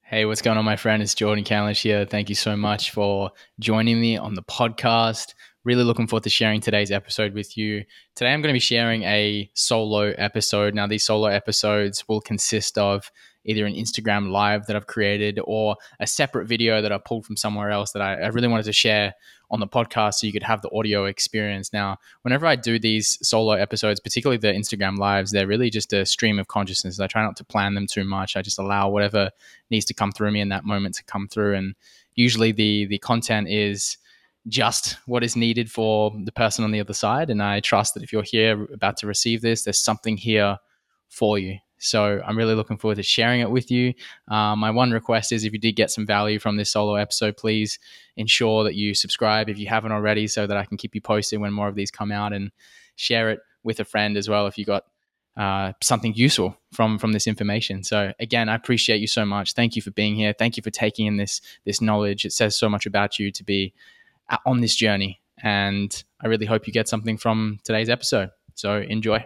Hey, what's going on, my friend? It's Jordan Calish here. Thank you so much for joining me on the podcast. Really looking forward to sharing today's episode with you. Today, I'm going to be sharing a solo episode. Now, these solo episodes will consist of either an Instagram live that I've created or a separate video that I pulled from somewhere else that I really wanted to share on the podcast so you could have the audio experience. Now, whenever I do these solo episodes, particularly the Instagram lives, they're really just a stream of consciousness. I try not to plan them too much. I just allow whatever needs to come through me in that moment to come through. And usually the content is just what is needed for the person on the other side. And I trust that if you're here about to receive this, there's something here for you. So I'm really looking forward to sharing it with you. My one request is if you did get some value from this solo episode, please ensure that you subscribe if you haven't already so that I can keep you posted when more of these come out, and share it with a friend as well if you got something useful from this information. So again, I appreciate you so much. Thank you for being here. Thank you for taking in this knowledge. It says so much about you to be on this journey, and I really hope you get something from today's episode. So enjoy.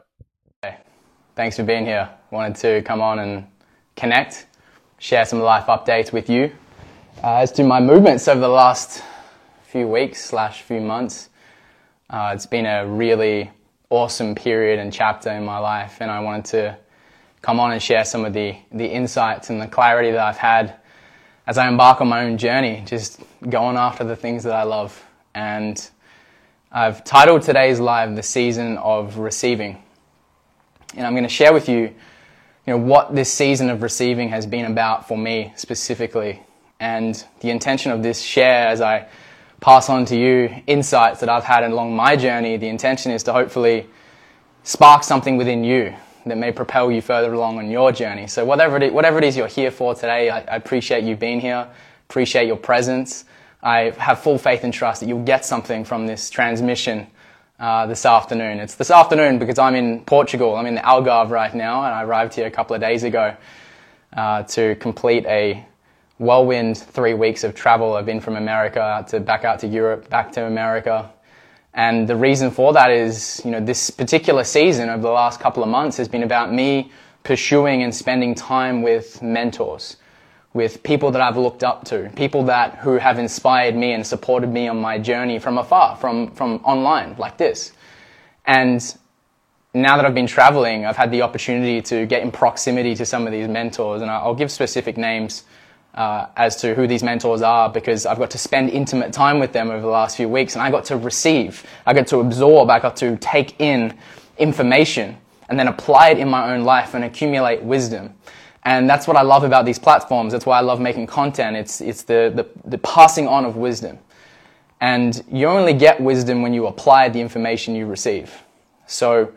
Thanks for being here. Wanted to come on and connect, share some life updates with you. As to my movements over the last few weeks / few months, it's been a really awesome period and chapter in my life, and I wanted to come on and share some of the insights and the clarity that I've had as I embark on my own journey, just going after the things that I love. And I've titled today's live The Season of Receiving. And I'm going to share with you, what this season of receiving has been about for me specifically. And the intention of this share, as I pass on to you insights that I've had along my journey, the intention is to hopefully spark something within you that may propel you further along on your journey. So whatever it is you're here for today, I appreciate you being here, appreciate your presence. I have full faith and trust that you'll get something from this transmission this afternoon. It's this afternoon because I'm in Portugal. I'm in the Algarve right now, and I arrived here a couple of days ago to complete a whirlwind 3 weeks of travel. I've been from America back out to Europe, back to America. And the reason for that is, this particular season over the last couple of months has been about me pursuing and spending time with mentors, with people that I've looked up to, people who have inspired me and supported me on my journey from afar, from online, like this. And now that I've been traveling, I've had the opportunity to get in proximity to some of these mentors, and I'll give specific names as to who these mentors are, because I've got to spend intimate time with them over the last few weeks, and I got to receive, I got to absorb, I got to take in information and then apply it in my own life and accumulate wisdom. And that's what I love about these platforms. That's why I love making content. It's the passing on of wisdom. And you only get wisdom when you apply the information you receive. So,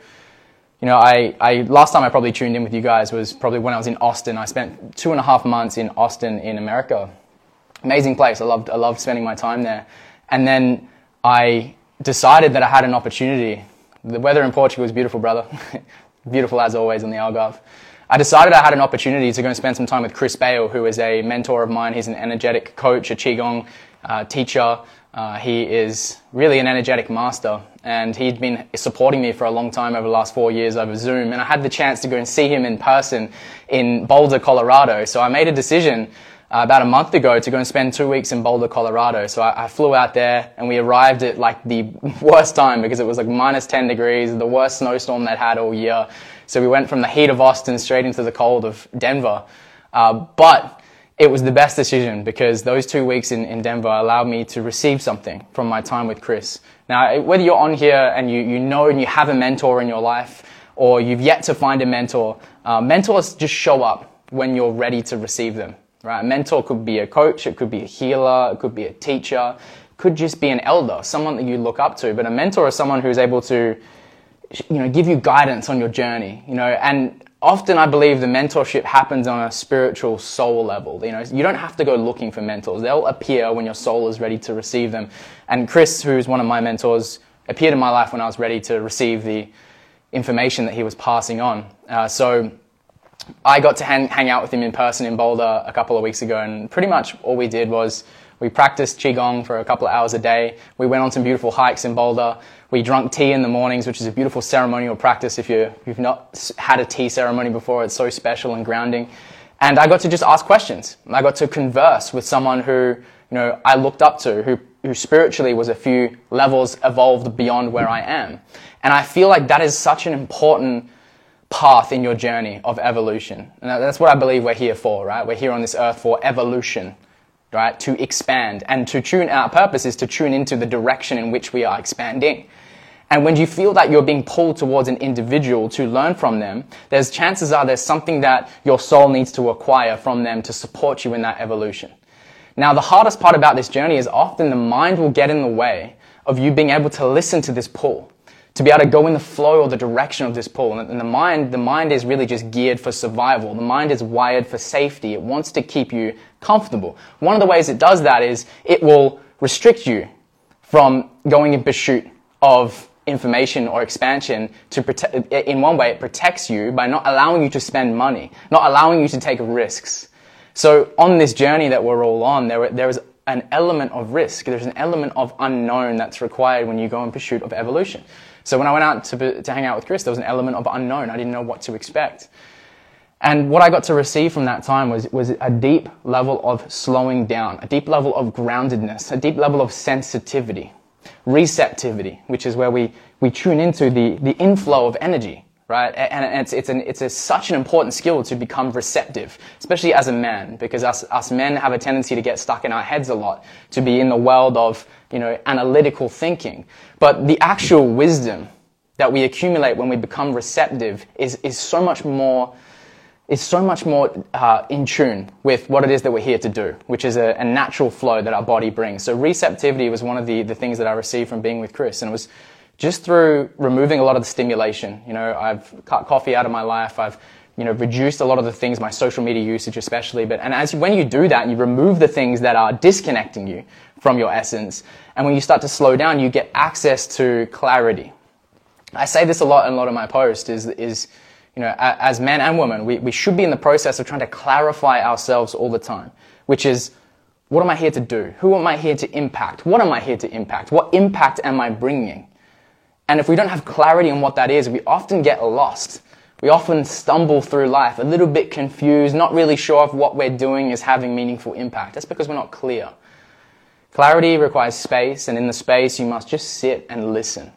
I last time I probably tuned in with you guys was probably when I was in Austin. I spent 2.5 months in Austin in America. Amazing place. I loved spending my time there. And then I decided that I had an opportunity. The weather in Portugal is beautiful, brother. Beautiful as always in the Algarve. I decided I had an opportunity to go and spend some time with Chris Bale, who is a mentor of mine. He's an energetic coach, a Qigong teacher. He is really an energetic master, and he'd been supporting me for a long time over the last 4 years over Zoom, and I had the chance to go and see him in person in Boulder, Colorado. So I made a decision about a month ago to go and spend 2 weeks in Boulder, Colorado. So I flew out there, and we arrived at like the worst time because it was like minus 10 degrees, the worst snowstorm they'd had all year. So we went from the heat of Austin straight into the cold of Denver. But it was the best decision because those 2 weeks in Denver allowed me to receive something from my time with Chris. Now, whether you're on here and you know and you have a mentor in your life, or you've yet to find a mentor, mentors just show up when you're ready to receive them. Right? A mentor could be a coach, it could be a healer, it could be a teacher, it could just be an elder, someone that you look up to. But a mentor is someone who's able to give you guidance on your journey, and often I believe the mentorship happens on a spiritual soul level. You don't have to go looking for mentors. They'll appear when your soul is ready to receive them. And Chris, who's one of my mentors, appeared in my life when I was ready to receive the information that he was passing on. So I got to hang out with him in person in Boulder a couple of weeks ago, and pretty much all we did was we practiced Qigong for a couple of hours a day. We went on some beautiful hikes in Boulder. We drank tea in the mornings, which is a beautiful ceremonial practice. If you've not had a tea ceremony before, it's so special and grounding. And I got to just ask questions. I got to converse with someone who, I looked up to, who spiritually was a few levels evolved beyond where I am. And I feel like that is such an important path in your journey of evolution. And that's what I believe we're here for, right? We're here on this earth for evolution, right? To expand. And our purpose is to tune into the direction in which we are expanding. And when you feel that you're being pulled towards an individual to learn from them, chances are there's something that your soul needs to acquire from them to support you in that evolution. Now, the hardest part about this journey is often the mind will get in the way of you being able to listen to this pull, to be able to go in the flow or the direction of this pull. And the mind is really just geared for survival. The mind is wired for safety. It wants to keep you comfortable. One of the ways it does that is it will restrict you from going in pursuit of information or expansion. In one way, it protects you by not allowing you to spend money, not allowing you to take risks. So on this journey that we're all on, there is an element of risk. There's an element of unknown that's required when you go in pursuit of evolution. So when I went out to hang out with Chris, there was an element of unknown. I didn't know what to expect. And what I got to receive from that time was a deep level of slowing down, a deep level of groundedness, a deep level of sensitivity, receptivity, which is where we tune into the inflow of energy, right? And it's such an important skill to become receptive, especially as a man, because us men have a tendency to get stuck in our heads a lot, to be in the world of, analytical thinking. But the actual wisdom that we accumulate when we become receptive is so much more in tune with what it is that we're here to do, which is a natural flow that our body brings. So receptivity was one of the things that I received from being with Chris, and it was just through removing a lot of the stimulation. I've cut coffee out of my life. I've reduced a lot of the things, my social media usage especially. When you do that, you remove the things that are disconnecting you from your essence. And when you start to slow down, you get access to clarity. I say this a lot in a lot of my posts is as men and women, we should be in the process of trying to clarify ourselves all the time, which is, what am I here to do? Who am I here to impact? What am I here to impact? What impact am I bringing? And if we don't have clarity on what that is, we often get lost. We often stumble through life a little bit confused, not really sure if what we're doing is having meaningful impact. That's because we're not clear. Clarity requires space, and in the space you must just sit and listen.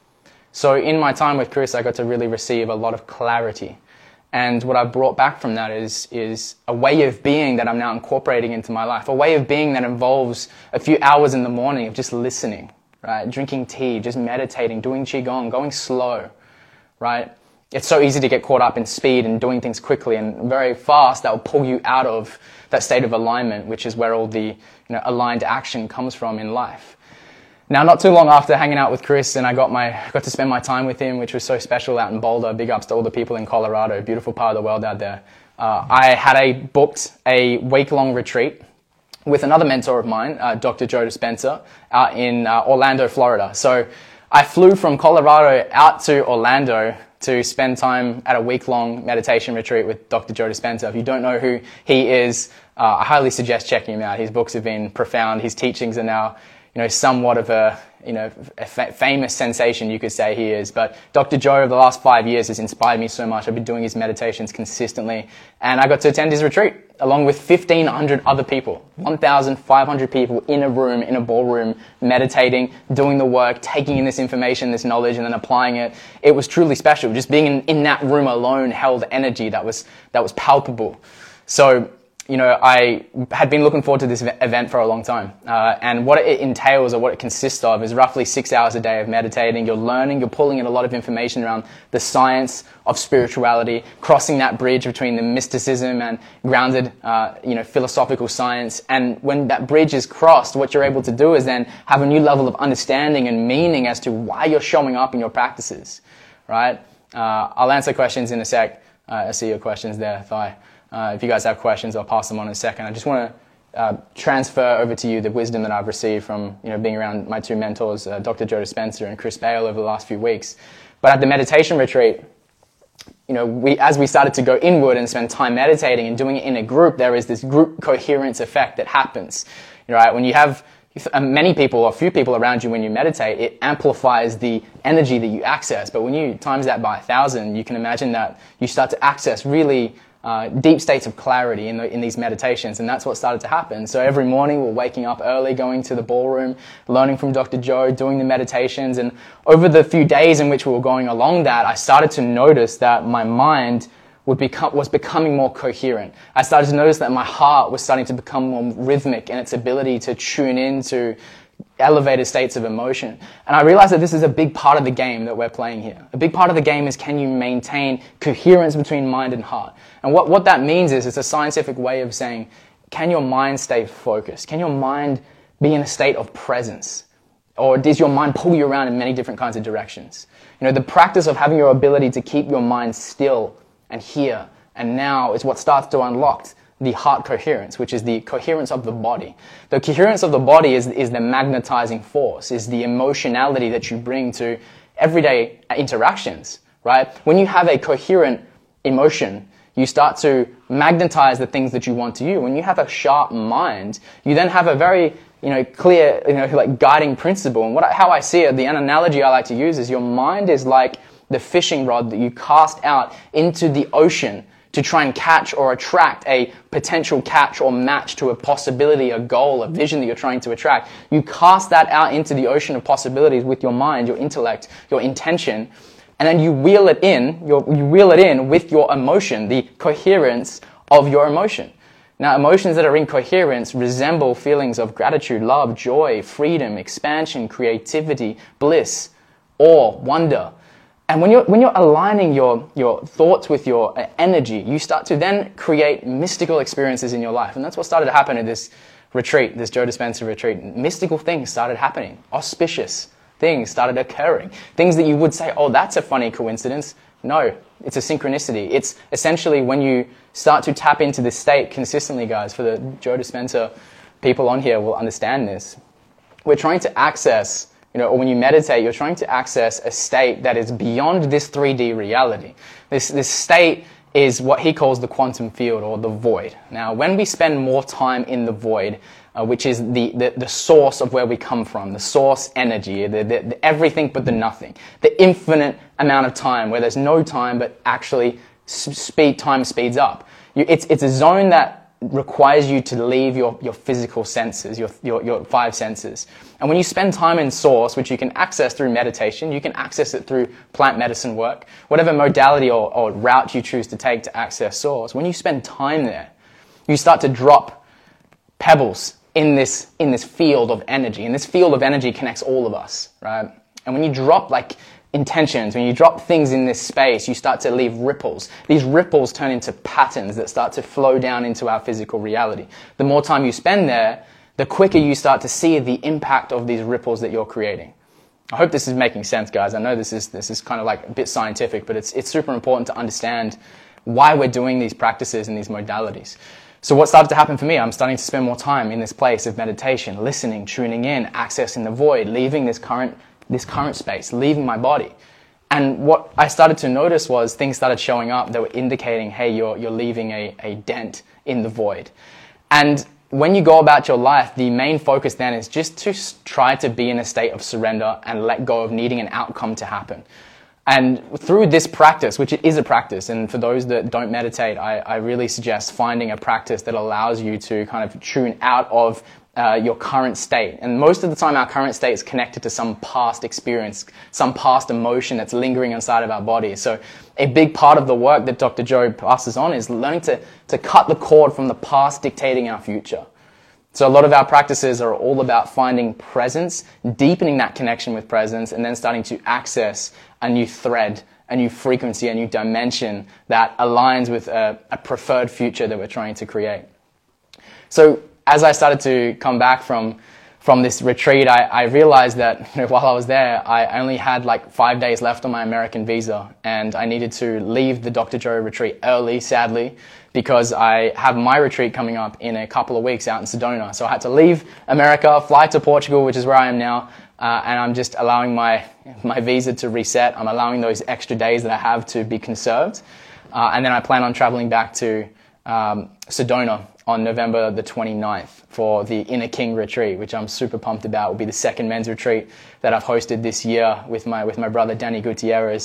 So in my time with Chris, I got to really receive a lot of clarity. And what I brought back from that is a way of being that I'm now incorporating into my life, a way of being that involves a few hours in the morning of just listening, right? Drinking tea, just meditating, doing qigong, going slow, right? It's so easy to get caught up in speed and doing things quickly and very fast. That will pull you out of that state of alignment, which is where all the aligned action comes from in life. Now, not too long after hanging out with Chris, and I got to spend my time with him, which was so special out in Boulder. Big ups to all the people in Colorado, beautiful part of the world out there. I had booked a week-long retreat with another mentor of mine, Dr. Joe Dispenza, out in Orlando, Florida. So I flew from Colorado out to Orlando to spend time at a week-long meditation retreat with Dr. Joe Dispenza. If you don't know who he is, I highly suggest checking him out. His books have been profound. His teachings are now somewhat of a famous sensation, you could say he is. But Dr. Joe, over the last 5 years, has inspired me so much. I've been doing his meditations consistently, and I got to attend his retreat along with 1,500 other people, 1,500 people in a room, in a ballroom, meditating, doing the work, taking in this information, this knowledge, and then applying it. It was truly special. Just being in that room alone held energy that was palpable. So, I had been looking forward to this event for a long time. And what it entails, or what it consists of, is roughly 6 hours a day of meditating. You're learning, you're pulling in a lot of information around the science of spirituality, crossing that bridge between the mysticism and grounded, philosophical science. And when that bridge is crossed, what you're able to do is then have a new level of understanding and meaning as to why you're showing up in your practices, right? I'll answer questions in a sec. I see your questions there, Thai. If you guys have questions, I'll pass them on in a second. I just want to transfer over to you the wisdom that I've received from being around my two mentors, Dr. Joe Dispenza and Chris Bale, over the last few weeks. But at the meditation retreat, as we started to go inward and spend time meditating and doing it in a group, there is this group coherence effect that happens. Right? When you have many people or few people around you when you meditate, it amplifies the energy that you access. But when you times that by 1,000, you can imagine that you start to access really deep states of clarity in these meditations, and that's what started to happen. So every morning we're waking up early, going to the ballroom, learning from Dr. Joe, doing the meditations, and over the few days in which we were going along that, I started to notice that my mind was becoming more coherent. I started to notice that my heart was starting to become more rhythmic in its ability to tune into elevated states of emotion. And I realized that this is a big part of the game that we're playing here. A big part of the game is, can you maintain coherence between mind and heart? And what that means is, it's a scientific way of saying, can your mind stay focused? Can your mind be in a state of presence? Or does your mind pull you around in many different kinds of directions? You know, the practice of having your ability to keep your mind still and here and now is what starts to unlock the heart coherence, which is the coherence of the body. The coherence of the body is the magnetizing force, is the emotionality that you bring to everyday interactions, right? When you have a coherent emotion, you start to magnetize the things that you want to you. When you have a sharp mind, you then have a very clear, like guiding principle. And how I see it, the analogy I like to use is, your mind is like the fishing rod that you cast out into the ocean to try and catch or attract a potential catch or match to a possibility, a goal, a vision that you're trying to attract. You cast that out into the ocean of possibilities with your mind, your intellect, your intention, and then you reel it in with your emotion, the coherence of your emotion. Now, emotions that are in coherence resemble feelings of gratitude, love, joy, freedom, expansion, creativity, bliss, awe, wonder. And when you're aligning your thoughts with your energy, you start to then create mystical experiences in your life. And that's what started to happen at this retreat, this Joe Dispenza retreat. Mystical things started happening. Auspicious things started occurring. Things that you would say, oh, that's a funny coincidence. No, it's a synchronicity. It's essentially when you start to tap into this state consistently, guys. For the Joe Dispenza people on here will understand this. We're trying to access, or when you meditate, you're trying to access a state that is beyond this 3D reality. This state is what he calls the quantum field, or the void. Now, when we spend more time in the void, which is the source of where we come from, the source energy, the everything but the nothing, the infinite amount of time where there's no time but actually time speeds up. It's a zone that requires you to leave your physical senses, your five senses. And when you spend time in source, which you can access through meditation, you can access it through plant medicine work, whatever modality or route you choose to take to access source, when you spend time there, you start to drop pebbles in this field of energy. And this field of energy connects all of us, right? And when you drop intentions, when you drop things in this space, you start to leave ripples. These ripples turn into patterns that start to flow down into our physical reality. The more time you spend there, the quicker you start to see the impact of these ripples that you're creating. I hope this is making sense, guys. I know this is kind of like a bit scientific, but it's super important to understand why we're doing these practices and these modalities. So what started to happen for me, I'm starting to spend more time in this place of meditation, listening, tuning in, accessing the void, leaving this current space, leaving my body. And what I started to notice was things started showing up that were indicating, hey, you're leaving a dent in the void. And when you go about your life, the main focus then is just to try to be in a state of surrender and let go of needing an outcome to happen. And through this practice, which it is a practice, and for those that don't meditate, I really suggest finding a practice that allows you to kind of tune out of your current state. And most of the time our current state is connected to some past experience, some past emotion that's lingering inside of our body. So a big part of the work that Dr. Joe passes on is learning to cut the cord from the past dictating our future. So a lot of our practices are all about finding presence, deepening that connection with presence, and then starting to access a new thread, a new frequency, a new dimension that aligns with a preferred future that we're trying to create. So as I started to come back from this retreat, I realized that while I was there, I only had 5 days left on my American visa, and I needed to leave the Dr. Joe retreat early, sadly, because I have my retreat coming up in a couple of weeks out in Sedona. So I had to leave America, fly to Portugal, which is where I am now, and I'm just allowing my visa to reset. I'm allowing those extra days that I have to be conserved, and then I plan on traveling back to Sedona on November the 29th for the Inner King retreat, which I'm super pumped about. It will be the second men's retreat that I've hosted this year with my brother Danny Gutierrez.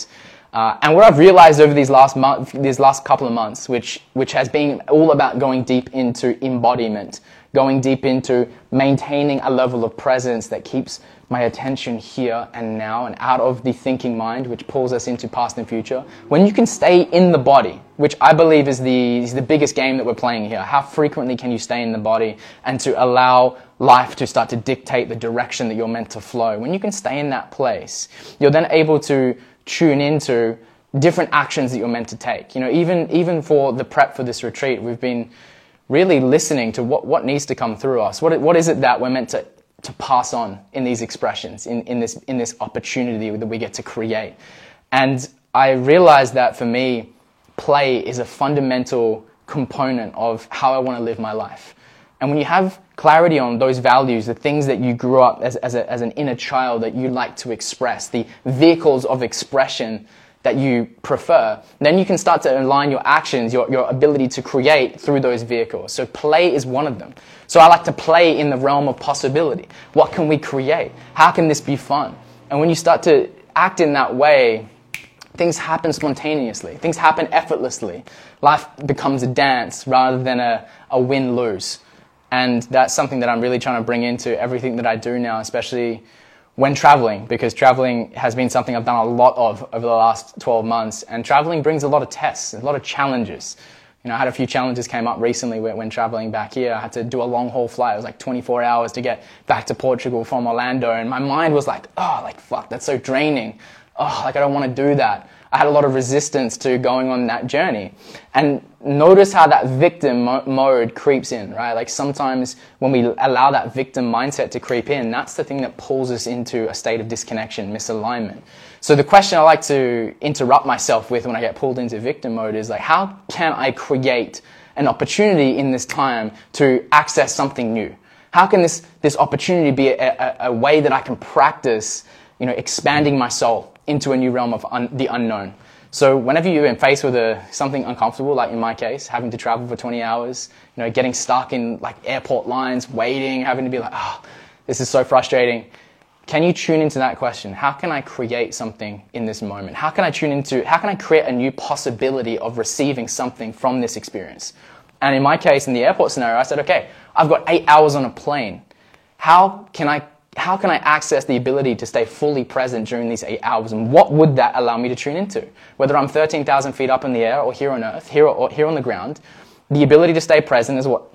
And what I've realized over these last couple of months, which has been all about going deep into embodiment, going deep into maintaining a level of presence that keeps my attention here and now and out of the thinking mind, which pulls us into past and future. When you can stay in the body, which I believe is the biggest game that we're playing here. How frequently can you stay in the body and to allow life to start to dictate the direction that you're meant to flow? When you can stay in that place, you're then able to tune into different actions that you're meant to take. You know, even for the prep for this retreat, we've been really listening to what needs to come through us. What is it that we're meant to pass on in these expressions, in this opportunity that we get to create. And I realized that for me, play is a fundamental component of how I want to live my life. And when you have clarity on those values, the things that you grew up as an inner child that you like to express, the vehicles of expression that you prefer, then you can start to align your actions, your ability to create through those vehicles. So play is one of them. So I like to play in the realm of possibility. What can we create? How can this be fun? And when you start to act in that way, things happen spontaneously. Things happen effortlessly. Life becomes a dance rather than a win-lose. And that's something that I'm really trying to bring into everything that I do now, especially when traveling, because traveling has been something I've done a lot of over the last 12 months. And traveling brings a lot of tests, a lot of challenges. You know, I had a few challenges came up recently when traveling back here. I had to do a long haul flight. It was like 24 hours to get back to Portugal from Orlando. And my mind was like, oh, like, fuck, that's so draining. Oh, like, I don't want to do that. I had a lot of resistance to going on that journey. And notice how that victim mode creeps in, right? Like sometimes when we allow that victim mindset to creep in, that's the thing that pulls us into a state of disconnection, misalignment. So the question I like to interrupt myself with when I get pulled into victim mode is like, how can I create an opportunity in this time to access something new? How can this opportunity be a way that I can practice, you know, expanding my soul into a new realm of the unknown? So whenever you're faced with something uncomfortable, like in my case, having to travel for 20 hours, you know, getting stuck in like airport lines, waiting, having to be like, oh, this is so frustrating. Can you tune into that question? How can I create something in this moment? How can I create a new possibility of receiving something from this experience? And in my case, in the airport scenario, I said, okay, I've got 8 hours on a plane. How can I access the ability to stay fully present during these 8 hours? And what would that allow me to tune into? Whether I'm 13,000 feet up in the air or here on earth, here on the ground, the ability to stay present is what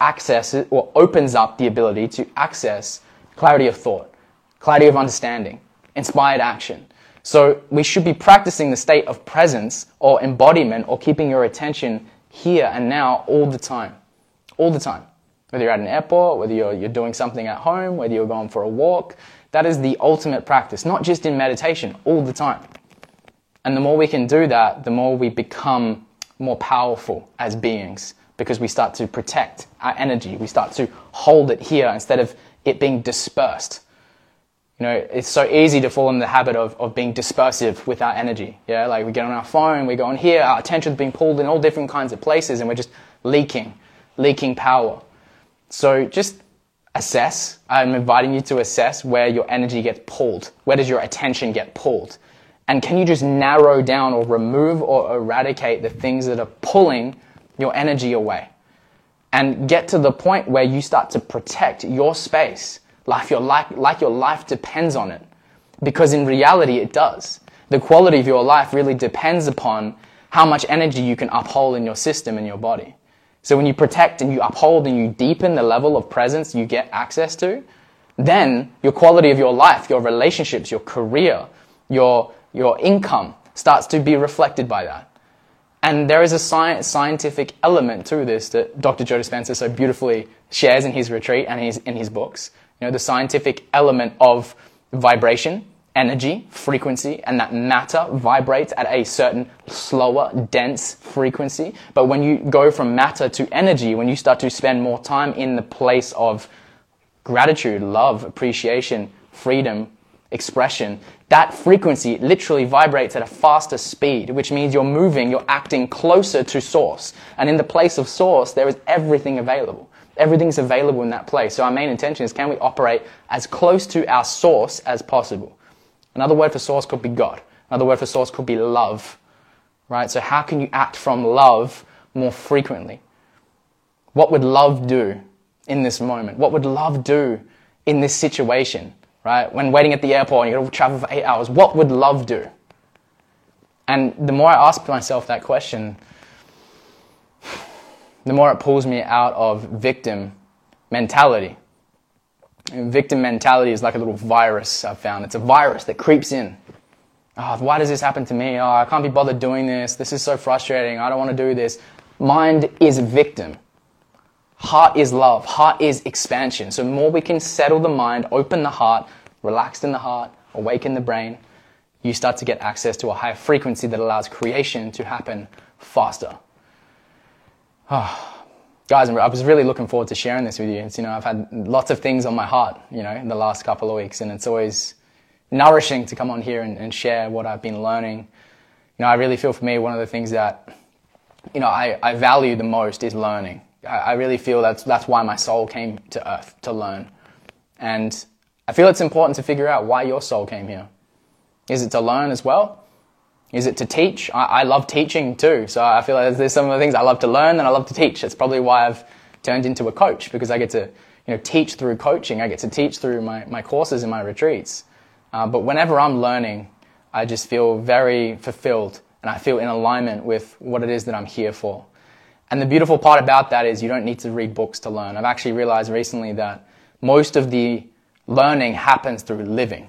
opens up the ability to access clarity of thought, clarity of understanding, inspired action. So we should be practicing the state of presence or embodiment or keeping your attention here and now all the time. All the time. Whether you're at an airport, whether you're doing something at home, whether you're going for a walk, that is the ultimate practice, not just in meditation, all the time. And the more we can do that, the more we become more powerful as beings, because we start to protect our energy. We start to hold it here instead of it being dispersed. You know, it's so easy to fall in the habit of being dispersive with our energy. Yeah, like we get on our phone, we go on here, our attention's being pulled in all different kinds of places, and we're just leaking power. So just assess. I'm inviting you to assess where your energy gets pulled. Where does your attention get pulled? And can you just narrow down or remove or eradicate the things that are pulling your energy away? And get to the point where you start to protect your space, like your life depends on it. Because in reality, it does. The quality of your life really depends upon how much energy you can uphold in your system and your body. So when you protect and you uphold and you deepen the level of presence you get access to, then your quality of your life, your relationships, your career, your income starts to be reflected by that. And there is a scientific element to this that Dr. Joe Dispenza so beautifully shares in his retreat and in his books. You know, the scientific element of vibration, energy, frequency, and that matter vibrates at a certain slower, dense frequency. But when you go from matter to energy, when you start to spend more time in the place of gratitude, love, appreciation, freedom, expression, that frequency literally vibrates at a faster speed, which means you're acting closer to source. And in the place of source, there is everything available. Everything's available in that place. So our main intention is, can we operate as close to our source as possible? Another word for source could be God. Another word for source could be love. right? So how can you act from love more frequently? What would love do in this moment? What would love do in this situation, right? When waiting at the airport and you got to travel for 8 hours, what would love do? And the more I ask myself that question, the more it pulls me out of victim mentality. And victim mentality is like a little virus I've found. It's a virus that creeps in. Oh, why does this happen to me? Oh, I can't be bothered doing this. This is so frustrating. I don't want to do this. Mind is victim. Heart is love. Heart is expansion. So the more we can settle the mind, open the heart, relax in the heart, awaken the brain, you start to get access to a higher frequency that allows creation to happen faster. Guys, I was really looking forward to sharing this with you. It's, I've had lots of things on my heart, in the last couple of weeks, and it's always nourishing to come on here and share what I've been learning. I really feel for me, one of the things that, I value the most is learning. I really feel that's why my soul came to earth, to learn. And I feel it's important to figure out why your soul came here. Is it to learn as well? Is it to teach? I love teaching too. So I feel like there's some of the things I love to learn and I love to teach. That's probably why I've turned into a coach, because I get to teach through coaching. I get to teach through my courses and my retreats. But whenever I'm learning, I just feel very fulfilled and I feel in alignment with what it is that I'm here for. And the beautiful part about that is you don't need to read books to learn. I've actually realized recently that most of the learning happens through living.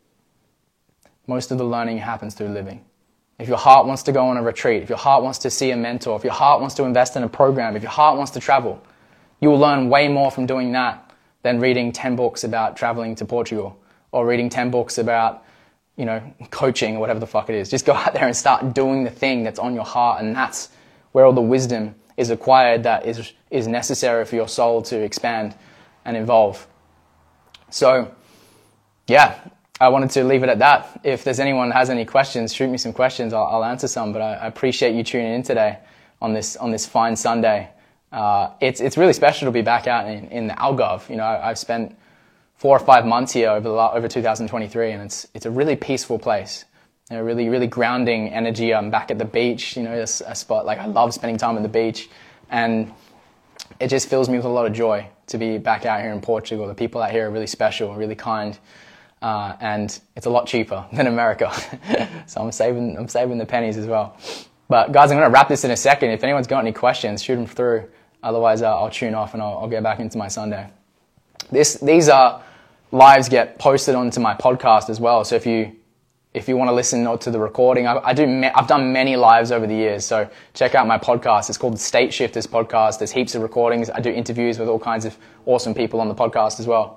Most of the learning happens through living. If your heart wants to go on a retreat, if your heart wants to see a mentor, if your heart wants to invest in a program, if your heart wants to travel, you will learn way more from doing that than reading 10 books about traveling to Portugal or reading 10 books about, coaching or whatever the fuck it is. Just go out there and start doing the thing that's on your heart, and that's where all the wisdom is acquired that is necessary for your soul to expand and evolve. So, yeah, I wanted to leave it at that. If there's anyone that has any questions, shoot me some questions. I'll answer some. But I appreciate you tuning in today on this fine Sunday. It's really special to be back out in the Algarve. I've spent 4 or 5 months here over 2023, and it's a really peaceful place. Really, really grounding energy. I'm back at the beach. It's a spot I love spending time at the beach, and it just fills me with a lot of joy to be back out here in Portugal. The people out here are really special, really kind. And it's a lot cheaper than America. So I'm saving the pennies as well. But guys, I'm going to wrap this in a second. If anyone's got any questions, shoot them through. Otherwise, I'll tune off and I'll get back into my Sunday. These lives get posted onto my podcast as well. So if you want to listen to the recording, I've done many lives over the years. So check out my podcast. It's called the State Shifters Podcast. There's heaps of recordings. I do interviews with all kinds of awesome people on the podcast as well.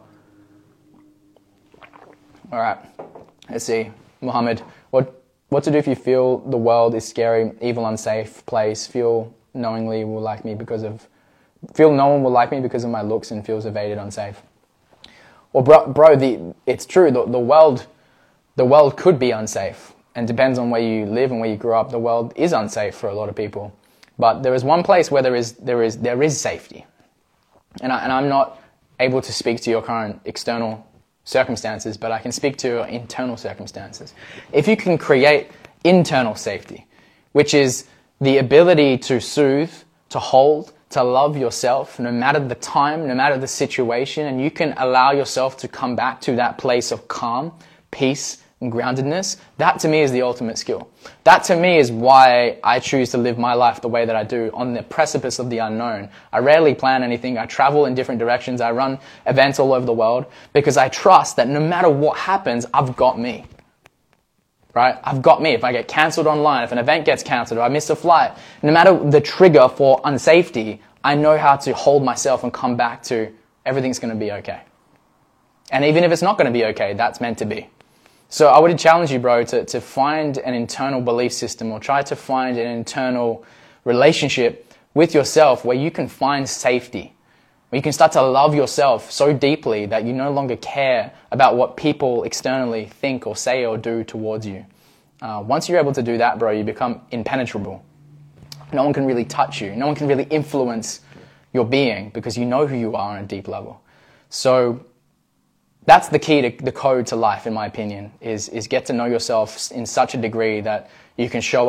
All right, let's see. Muhammad, what to do if you feel the world is scary, evil, unsafe place, feel no one will like me because of my looks and feels evaded, unsafe? Well, bro, it's true. The world could be unsafe, and depends on where you live and where you grew up. The world is unsafe for a lot of people, but there is one place where there is safety, and I'm not able to speak to your current external circumstances, but I can speak to your internal circumstances. If you can create internal safety, which is the ability to soothe, to hold, to love yourself, no matter the time, no matter the situation, and you can allow yourself to come back to that place of calm, peace, and groundedness, that to me is the ultimate skill. That to me is why I choose to live my life the way that I do, on the precipice of the unknown. I rarely plan anything. I travel in different directions. I run events all over the world because I trust that no matter what happens, I've got me. Right? I've got me. If I get cancelled online, if an event gets cancelled or I miss a flight, no matter the trigger for unsafety, I know how to hold myself and come back to everything's going to be okay. And even if it's not going to be okay, that's meant to be. So I would challenge you, bro, to find an internal belief system, or try to find an internal relationship with yourself where you can find safety, where you can start to love yourself so deeply that you no longer care about what people externally think or say or do towards you. Once you're able to do that, bro, you become impenetrable. No one can really touch you. No one can really influence your being because you know who you are on a deep level. So that's the key to the code to life, in my opinion, is get to know yourself in such a degree that you can show up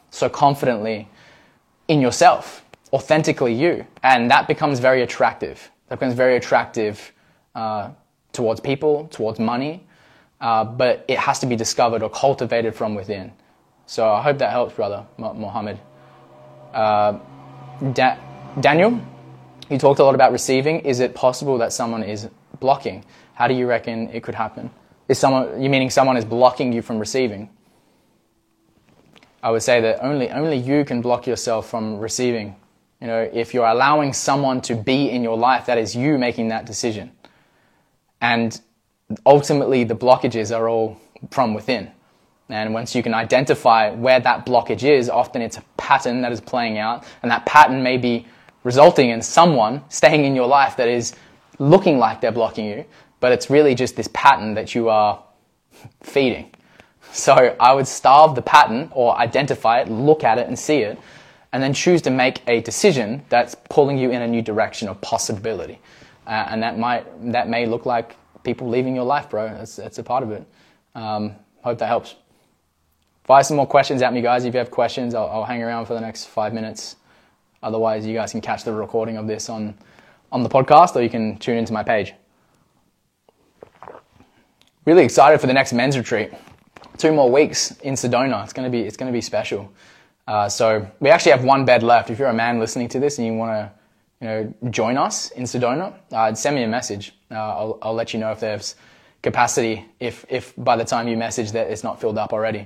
so confidently in yourself, authentically you. And that becomes very attractive. That becomes very attractive towards people, towards money, but it has to be discovered or cultivated from within. So I hope that helps, brother Mohammed. Daniel, you talked a lot about receiving. Is it possible that someone is blocking? How do you reckon it could happen? You meaning someone is blocking you from receiving? I would say that only you can block yourself from receiving. You know, if you're allowing someone to be in your life, that is you making that decision. And ultimately, the blockages are all from within. And once you can identify where that blockage is, often it's a pattern that is playing out, and that pattern may be resulting in someone staying in your life that is looking like they're blocking you, but it's really just this pattern that you are feeding. So I would starve the pattern, or identify it, look at it and see it, and then choose to make a decision that's pulling you in a new direction of possibility. And that may look like people leaving your life, bro. That's a part of it. Hope that helps. Fire some more questions at me, guys. If you have questions, I'll hang around for the next 5 minutes. Otherwise, you guys can catch the recording of this on the podcast, or you can tune into my page. Really excited for the next men's retreat. 2 more weeks in Sedona. It's gonna be special. So we actually have 1 bed left. If you're a man listening to this and you want to, join us in Sedona, send me a message. I'll let you know if there's capacity. If by the time you message that it's not filled up already.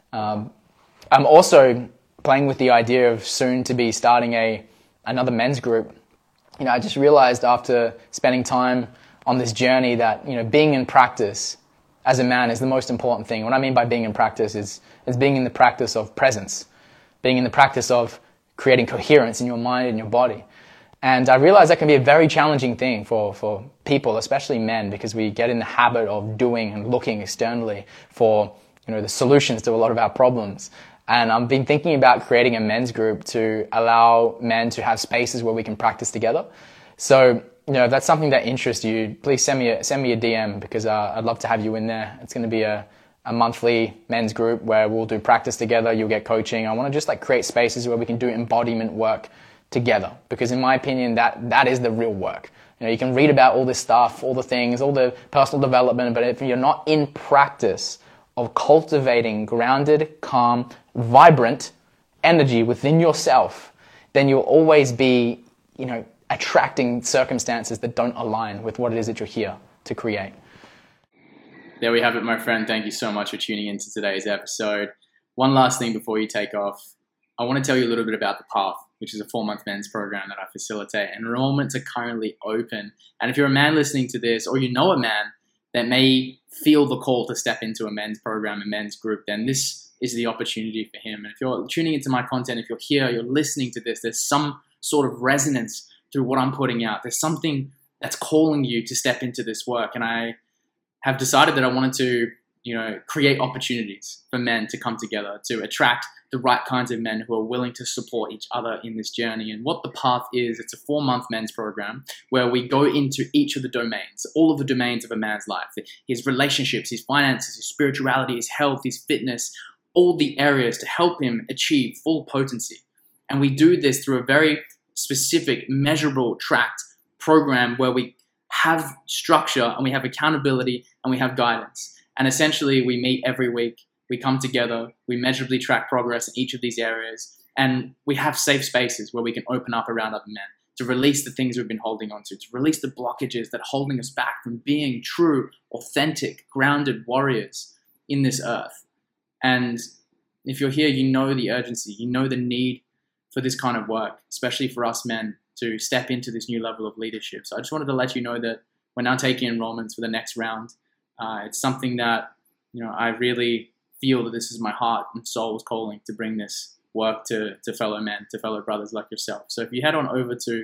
I'm also playing with the idea of soon to be starting another men's group. I just realized after spending time on this journey that, being in practice as a man is the most important thing. What I mean by being in practice is being in the practice of presence, being in the practice of creating coherence in your mind and your body. And I realize that can be a very challenging thing for people, especially men, because we get in the habit of doing and looking externally for, the solutions to a lot of our problems. And I've been thinking about creating a men's group to allow men to have spaces where we can practice together. So, if that's something that interests you, please send me a DM, because I'd love to have you in there. It's going to be a monthly men's group where we'll do practice together. You'll get coaching. I want to just create spaces where we can do embodiment work together, because in my opinion, that is the real work. You can read about all this stuff, all the things, all the personal development, but if you're not in practice of cultivating grounded, calm, vibrant energy within yourself, then you'll always be, attracting circumstances that don't align with what it is that you're here to create. There we have it, my friend. Thank you so much for tuning into today's episode. One last thing before you take off. I want to tell you a little bit about The Path, which is a 4-month men's program that I facilitate. Enrollments are currently open. And if you're a man listening to this, or you know a man that may feel the call to step into a men's program, a men's group, then this is the opportunity for him. And if you're tuning into my content, if you're here, you're listening to this, there's some sort of resonance through what I'm putting out. There's something that's calling you to step into this work. And I have decided that I wanted to, create opportunities for men to come together, to attract the right kinds of men who are willing to support each other in this journey. And what The Path is, it's a 4-month men's program where we go into each of the domains, all of the domains of a man's life, his relationships, his finances, his spirituality, his health, his fitness, all the areas to help him achieve full potency. And we do this through a very specific, measurable, tracked program where we have structure and we have accountability and we have guidance. And essentially, we meet every week, we come together, we measurably track progress in each of these areas, and we have safe spaces where we can open up around other men, to release the things we've been holding on to release the blockages that are holding us back from being true, authentic, grounded warriors in this earth. And if you're here, you know the urgency, you know the need for this kind of work, especially for us men to step into this new level of leadership. So I just wanted to let you know that we're now taking enrollments for the next round. It's something that, I really feel that this is my heart and soul's calling to bring this work to fellow men, to fellow brothers like yourself. So if you head on over to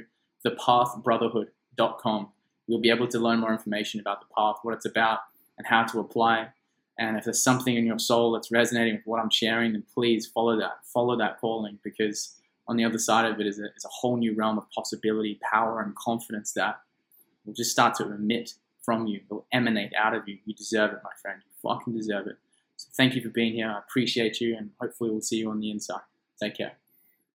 thepathbrotherhood.com, you'll be able to learn more information about The Path, what it's about, and how to apply. And if there's something in your soul that's resonating with what I'm sharing, then please follow that calling, because on the other side of it is a whole new realm of possibility, power, and confidence that will just start to emit from you. It will emanate out of you. You deserve it, my friend. You fucking deserve it. So thank you for being here. I appreciate you, and hopefully we'll see you on the inside. Take care.